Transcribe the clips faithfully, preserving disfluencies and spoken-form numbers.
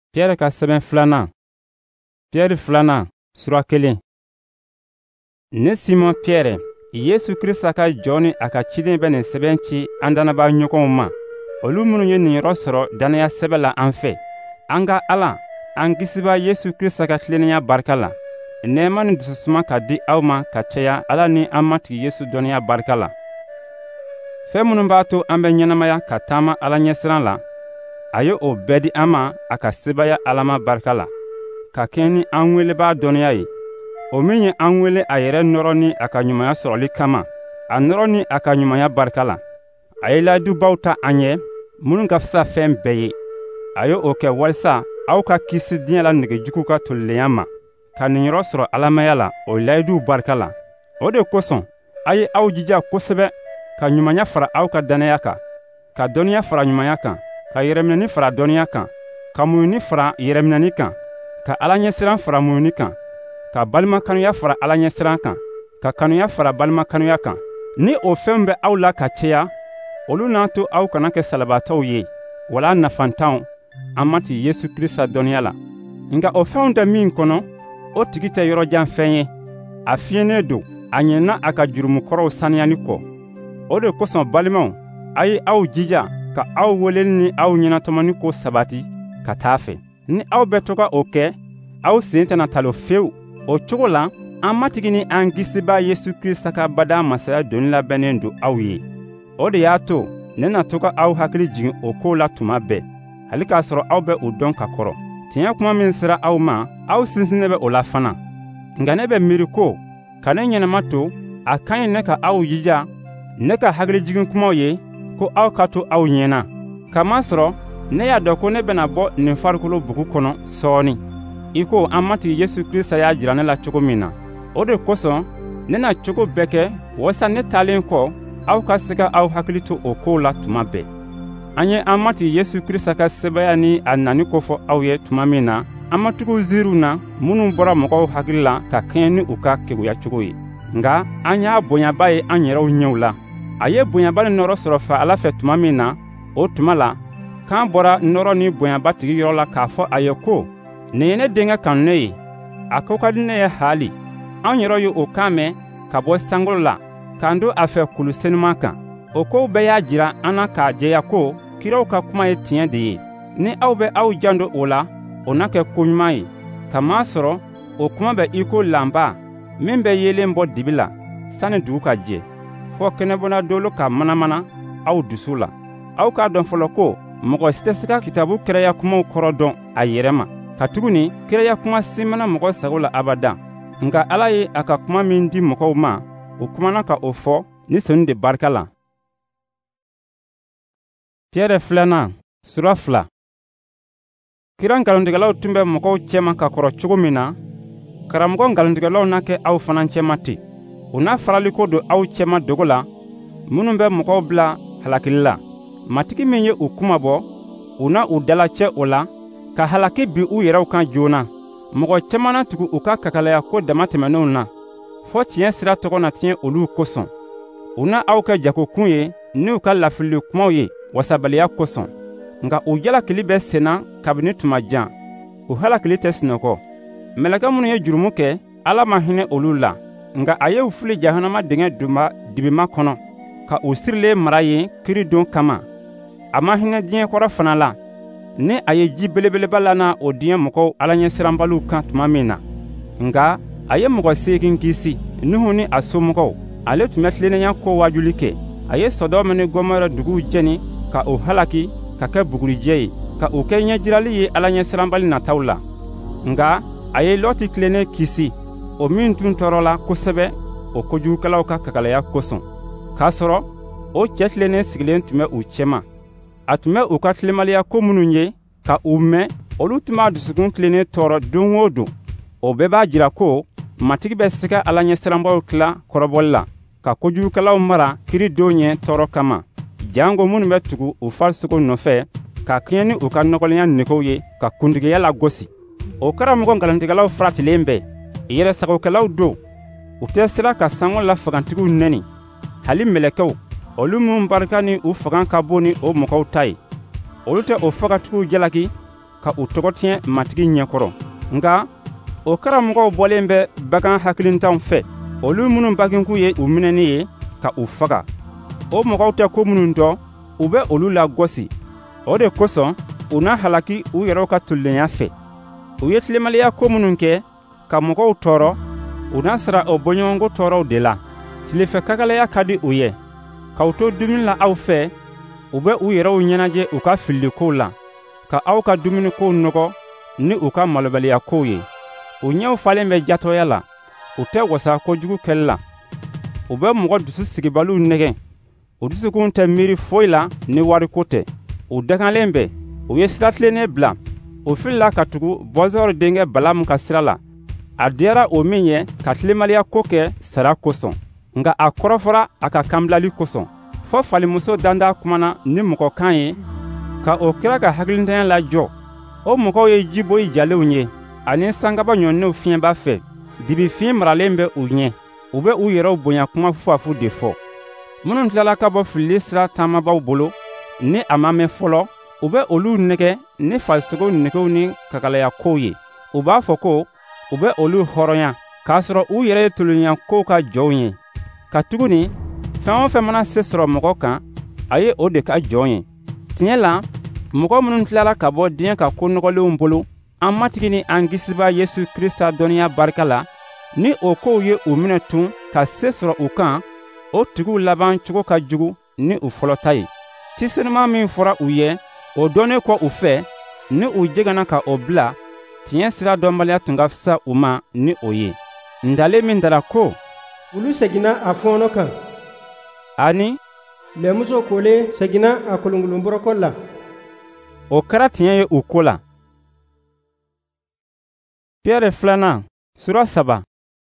Piyɛrɛ ka sɛbɛn filanan. Piyɛrɛ filanan sura kelen. Ne Simon Piyɛrɛ, Yesu Kirista ka jɔn ni a ka ciden bɛ nin sɛbɛn ci an dannabaa ɲɔgɔnw ma, olu minnu ye nin yɔrɔ sɔrɔ dannaya sɛbɛn la an fɛ. An ka Ala, an kisibaa Yesu Kirista ka tilennenya barika la, nɛɛma ni dususuma ka di aw ma ka caya Ala ni an matigi Yesu dɔnniya barika la. Fɛn minnu b'a to an bɛ ɲɛnamaya ka taama Ala ɲɛsiran la, a ye o bɛɛ di an ma a ka sebaya Alama barika la, ka kɛɲɛ ni an welebaa dɔnniya ye. O min ye an wele a yɛrɛ nɔrɔ ni a ka ɲumanya sɔrɔli kama, a nɔrɔ ni a ka ɲumanya barika la. A ye layidubaw ta an ye, minnu ka fisa fɛn bɛɛ ye. A ye o kɛ walisa aw ka kisi diɲɛ la nɛgɛjugu ka tolilenya ma, ka nin yɔrɔ sɔrɔ Alamaya la o layiduw barika la. O de kosɔn, a ye aw jija kosɛbɛ ka ɲumanya fara aw ka dannaya kan, ka dɔnniya fara ɲumanya kan, ka yɛrɛminɛni fara dɔnniya kan, ka muɲuni fara yɛrɛminɛni kan, ka Ala ɲɛsiran fara muɲuni kan, ka balimakanuya fara Ala ɲɛsiran kan, ka kanuya fara balimakanuya kan. Ni o fɛnw bɛ aw la ka caya, olu n'a to aw kana kɛ salabaatɔw ye, wala nafantanw, an matigi Yesu Kirista dɔnniya la. Nka o fɛnw tɛ min kɔnɔ, o tigi tɛ yɔrɔjan fɛn ye. A fiyɛnnen don, a ɲɛna a ka jurumukɔrɔw saniyani kɔ. O de kosɔn balimaw, a ye aw jija ka aw weleli ni aw ɲɛnatɔmɔni ko sabati ka taa fɛ. Ni aw bɛ to ka o kɛ, aw sen tɛna talo fewu. O cogo la, an matigi ni an kisibaa Yesu Kirista ka bada masaya doni labɛnnen don aw ye. O de y'a to ne na to ka aw hakili jigin o kow la tuma bɛɛ, hali k'a sɔrɔ aw bɛ o dɔn ka kɔrɔ. Tiɲɛ kuma min sera aw ma, aw sinsinnen bɛ o la fana. Nka ne bɛ miiri ko, ka ne ɲɛnama to, a ka ɲi ne ka aw jija, ne ka hakilijigin kumaw ye, ko aw ka to aw ɲɛna. Kamasɔrɔ ne y'a dɔn ko ne bɛna bɔ nin farikolo bugu kɔnɔ sɔɔni, i ko an matigi Yesu Kirista y'a jira ne la cogo min na. O de kosɔn ne na cogo bɛɛ kɛ walasa ne taalen kɔ aw ka se ka aw hakili to o kow la tuma bɛɛ. An ye an matigi Yesu Kirista ka sebaya ni a nani kofɔ aw ye tuma min na, an matigiw ziiriw na minnu bɔra mɔgɔw hakili la ka kɛɲɛ ni u ka keguya cogo ye. Nga an y'a bonyaba ye an yɛrɛw ɲɛw la. A ye bonyaba ni nɔrɔ sɔrɔ fa Ala fɛ tuma min na, o tuma la k'an bɔra nɔrɔ ni bonyaba tigi yɔrɔ la k'a fɔ a ye ko, nin ye ne denkɛ kanunen ye, a ko ka di ne ye haali. An yɛrɛ ye o kan mɛn ka bɔ sankolo la k'an do a fɛ kulu senuman kan. O kow bɛɛ y'a jira an na k'a jɛya ko kiraw ka kuma ye tiɲɛ de ye. Ni aw bɛ aw jando o la, o na kɛ koɲuman ye. Kamasɔrɔ o kuma bɛ i ko lanba min bɛ yelen bɔ dibi la sanni dugu ka jɛ, fɔ kɛnɛbɔna dolo ka manamana aw dusu la. Aw k'a dɔn fɔlɔ ko mɔgɔ si tɛ se ka kitabu kɛrɛya kumaw kɔrɔ dɔn a yɛrɛ ma. Katuguni kɛrɛya kuma si mana mɔgɔ sago la abada. Nka Ala ye a ka kuma min di mɔgɔw ma, o kumana ka o fɔ ni soni de barika la. Piyɛrɛ filanan sura fila. Kira ngalontigɛlaw tun bɛ mɔgɔw cɛma ka kɔrɔ cogo min na, karamɔgɔ ngalontigɛlaw na kɛ aw fana cɛma ten. U n'a faraliko don aw cɛma dogo la, minnu bɛ mɔgɔw bila halakili la. Matigi min ye u kuma bɔ, u na u dalacɛ o la, ka halaki bi u yɛrɛw kan joona. Mɔgɔ cɛman na tugu u ka kakalaya ko dama tɛmɛnenw na, fɔ tiɲɛ sira tɔgɔ na tiɲɛ olu kosɔn. U na aw kɛ jagokun ye ni u ka lafili kumaw ye wasabaliya kosɔn. Nka u jalakili bɛ senna kabini tuma jan, u halakili tɛ sunɔgɔ. Mɛlɛkɛ minnu ye jurumu kɛ, Ala ma hinɛ olu la, nka a ye u fili jahanama dingɛ dunba dibima kɔnɔ, ka u sirilen mara yen kiri don kama. A ma hinɛ diɲɛ kɔrɔ fana la, ni a ye ji belebeleba lana o diɲɛ mɔgɔw Ala ɲɛsiranbaliw kan tuma min na. Nka a ye mɔgɔ seegin kisi, Nuhu ni a somɔgɔw. Ale tun bɛ tilennenya ko waajuli kɛ. A ye Sɔdɔmu ni Gɔmɔrɔ duguw jɛni ka o halaki ka kɛ bugurijɛ ye, ka u kɛ ɲɛjirali ye Ala ɲɛsiranbali nataw la. Nka a ye Lɔti tilennen kisi, o min tun tɔɔrɔla kosɛbɛ o kojugukɛlaw ka kakalaya kosɔn. K'a sɔrɔ o cɛ tilennen sigilen tun bɛ u cɛma. A tun bɛ u ka tilemaliya ko minnu ye ka u mɛn, olu tun b'a dusukun tilennen tɔɔrɔ don o don. O bɛɛ b'a jira ko matigi bɛ se ka Ala ɲɛsiranbaw tila kɔrɔbɔli la, ka kojugukɛlaw mara kiri don ɲɛ tɔɔrɔ kama. Jango minnu bɛ tugu u farisogo nɔfɛ, ka kɛɲɛ ni u ka nɔgɔlenya negew ye, ka kuntigiya lagosi. O karamɔgɔ ngalontigɛlaw faratilen bɛ, yɛrɛsagokɛlaw don. U tɛ sira ka sango la fagantigiw nɛni, hali mɛlɛkɛw, olu minnu barika ni u fagan ka bon ni o mɔgɔw ta ye. Olu tɛ o fagatigiw jalaki, ka u tɔgɔ tiɲɛ matigi ɲɛkɔrɔ. Nka o karamɔgɔw bɔlen bɛ bagan hakilintanw fɛ, olu minnu baginku ye u minɛni ye ka u faga. O mɔgɔw tɛ ko minnu dɔ, u bɛ olu lagosi. O de kosɔn u na halaki u yɛrɛw ka tolilenya fɛ. U ye tilemaliya ko minnu kɛ ka mɔgɔw tɔɔrɔ, u na sara o bɔɲɔgɔnko tɔɔrɔw de la. Tilefɛ kakalaya ka di u ye, k'aw to dumuni la aw fɛ, u bɛ u yɛrɛw ɲɛnajɛ u ka filikow la, ka aw ka dumunikow nɔgɔ ni u ka malobaliyakow ye. U ɲɛw falen bɛ jatɔya la, u tɛ wasa kojugu kɛli la. U bɛ mɔgɔ dusu sigibaliw nɛgɛn, u dusukun tɛ miiri foyi la ni wariko tɛ. U daganlen bɛ, u ye sira tilennen bila, u filila ka tugu Bɔzɔri denkɛ Balamu ka sira la. A diyara o min ye ka tilemaliya ko kɛ sara kosɔn, nka a kɔrɔfɔra a ka kanbilali kosɔn. Fɔ falimuso danda kumana ni mɔgɔ kan ye, ka o kira ka hakilintanya lajɔ. O mɔgɔw ye jiboyi jalenw ye, ani sangaba ɲɔninw fiɲɛba fɛ. Dibifin maralen bɛ u ɲɛ, u bɛ u yɛrɛw bonya kuma fufafu de fɔ. Minnu tilala ka bɔ filili sira taamabaw bolo, ni a ma mɛn fɔlɔ, u bɛ olu nɛgɛ ni farisogo nɛgɛw ni kakalayakow ye. U b'a fɔ ko u bɛ olu hɔrɔnya, k'a sɔrɔ u yɛrɛ ye tolonyankow ka jɔnw ye. Ka tuguni, fɛn o fɛn mana se sɔrɔ mɔgɔ kan, a ye o de ka jɔn ye. Tiɲɛ la, mɔgɔ minnu tilala ka bɔ diɲɛ ka ko nɔgɔlenw bolo, an matigi ni an kisiba Yesu Krista dɔnniya barika la, ni o kow ye u minɛ tun ka se sɔrɔ u kan, o tigiw laban cogo ka jugu ni u fɔlɔ ta ye. Cisenima min fɔra u ye, o dɔnnen kɔ u fɛ, ni u jɛgɛnna ka o bila, tiɲɛ sira dɔnbaliya tun ka fisa u ma ni o ye. Ndale min dara ko, olu seginna a fɔɔnɔ kan, ani lɛmuso kolen seginna a kolonkolonbɔrɔkɔ la. O kɛra tiɲɛ ye u ko la. Piyɛrɛ filanan sura saba.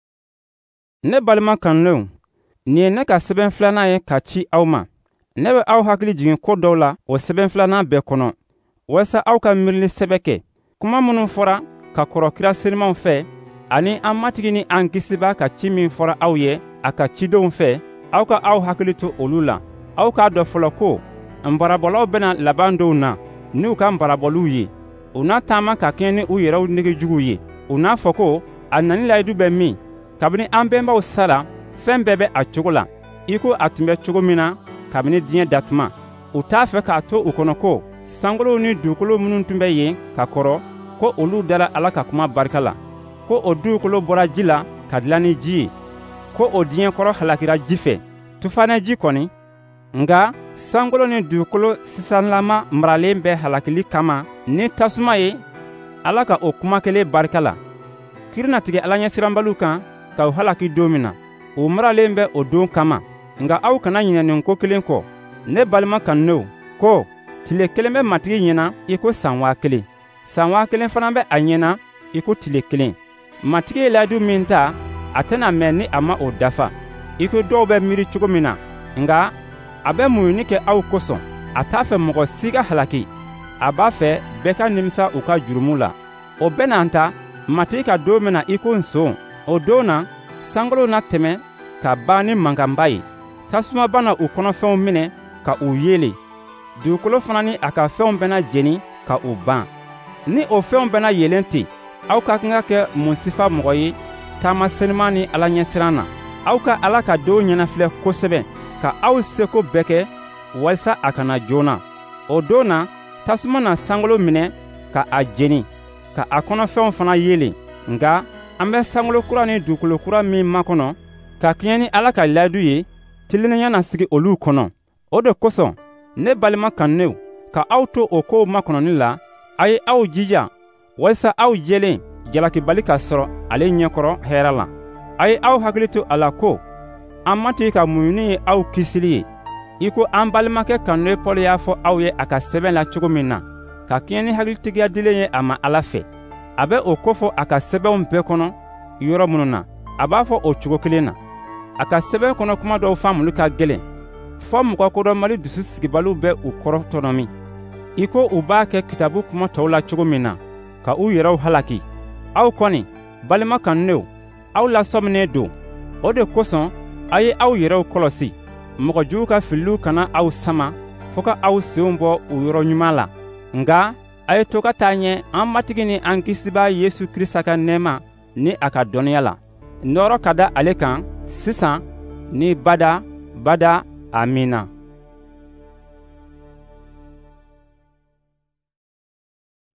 Ne balima kanulenw, nin ye ne ka sɛbɛn filanan ye ka ci aw ma. Ne bɛ aw hakili jigin ko dɔw la o sɛbɛn filanan bɛɛ kɔnɔ, walasa aw ka miirili sɛbɛ kɛ. Kuma minnu fɔra ka kɔrɔ kira selimaw fɛ, ani an matigi ni an kisiba ka ci min fɔra aw ye a ka cidenw fɛ, aw ka aw hakili to olu la. Aw k'a dɔ fɔlɔ ko n barabɔlaw bɛna laban dɔw na n'u ka barabɔliw ye. U na taama ka kɛɲɛ ni u yɛrɛw negejuguw ye. U n'a fɔ ko a nani layidu bɛ min, kabini an bɛnbaw sara, fɛn bɛɛ bɛ a cogo la, i ko a tun bɛ cogo min na kabini diɲɛ datuma. U t'a fɛ k'a to u kɔnɔ ko sankolow ni dugukolo minnu tun bɛ yen ka kɔrɔ, ko olu dara Ala ka kuma barika la, ko o dugukolo bɔra ji la ka dilan ni ji ye, ko o diɲɛ kɔrɔ halakira ji fɛ, tufanɛ ji kɔni. Nga sankolo ni dugukolo sisanlama maralen bɛ halakili kama ni tasuma ye, Ala ka o kuma kelen barika la. Kiri na tigɛ Ala ɲɛsiranbaliw kan k'aw halaki don min na, o maralen bɛ o don kama. Nga aw kana ɲinɛ nin ko kelen kɔ, ne balima kanulenw, ko tile kelen bɛ matigi ɲɛna i ko san waa kelen, san waa kelen fana bɛ a ɲɛna i ko tile kelen. Matigi ye layidu min ta, a tɛna mɛn ni a ma o dafa, i ko dɔw bɛ miiri cogo min na. Nga a bɛ muɲuni kɛ aw kosɔn, a t'a fɛ mɔgɔ si ka halaki, a b'a fɛ bɛɛ ka nimisa u ka jurumu la. O bɛ n'an ta, matigi ka don min na i ko nson. O don na, sankolow na tɛmɛ ka ban ni mankanba ye. Tasuma bana u kɔnɔfɛnw minɛ ka u yeele. Dugukolo fana ni a ka fɛnw bɛna jeni ka u ban. Ni o fɛnw bɛna yelen ten, aw ka kan ka kɛ mun sifa mɔgɔ ye taama senima ni Ala ɲɛsiran na. Aw ka Ala ka denw ɲɛnafilɛ kosɛbɛ, ka aw seko bɛɛ kɛ walasa a kana joona. O don na, tasuma na sankolo minɛ ka a jeni, ka a kɔnɔfɛnw fana yeele. Nga an bɛ sankolo kura ni dugukolo kura min makɔnɔ, ka kɛɲɛ ni Ala ka layidu ye, tilennenya na sigi olu kɔnɔ. O de kosɔn, ne balima kanulenw, ka aw to o kow makɔnɔni la, a ye aw jija walasa aw jɛlen jalakibali ka sɔrɔ ale ɲɛkɔrɔ hɛra la. A ye aw hakili to a la ko an matigi ka muɲuni ye aw kisili ye, i ko an balimakɛ kanulen Pɔli y'a fɔ aw ye a ka sɛbɛn la cogo min na, ka kɛɲɛ ni hakilitigiya dilen ye a ma Ala fɛ. A bɛ o kofɔ a ka sɛbɛnw bɛɛ kɔnɔ yɔrɔ minnu na, a b'a fɔ o cogo kelen na. A ka sɛbɛn kɔnɔ kuma dɔw faamuli ka gɛlɛn, fɔ mɔgɔ kodɔnbali dusu sigibaliw bɛ u kɔrɔ tɔnɔmi, i ko u b'a kɛ kitabu kuma tɔw la cogo min na, ka u yɛrɛw halaki. Aw kɔni, balima kanulenw, aw lasɔminen don. O de kosɔn, a ye aw yɛrɛw kɔlɔsi, mɔgɔ jugu ka filiw kana aw sama fɔɔ ka aw senw bɔ u yɔrɔ ɲuman la. Nga a ye to ka taa ɲɛ an matigi ni an kisibaa Yesu Krista ka nɛɛma ni a ka dɔnniya la. Nɔɔrɔ ka da ale kan sisan ni bada bada. Amina.